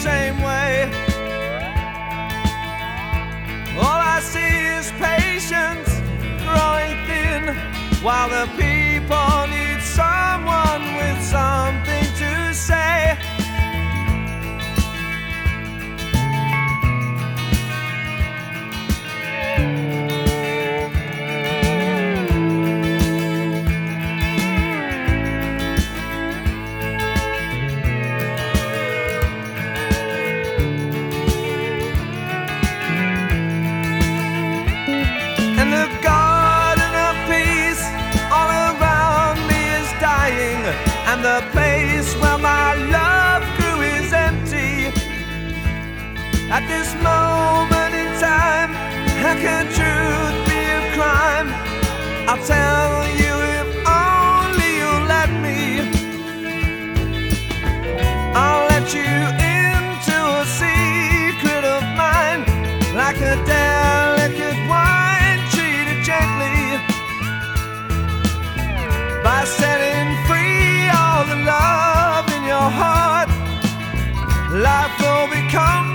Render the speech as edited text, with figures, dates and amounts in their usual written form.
same way. All I see is patience growing thin, while the people need someone with something to say. And the garden of peace all around me is dying, and the place where my love grew is empty. At this moment in time, how can truth be a crime? I'll tell you if only you'll let me. I'll let you into a secret of mine, like a delicate wine treated gently. By setting free all the love in your heart, life will become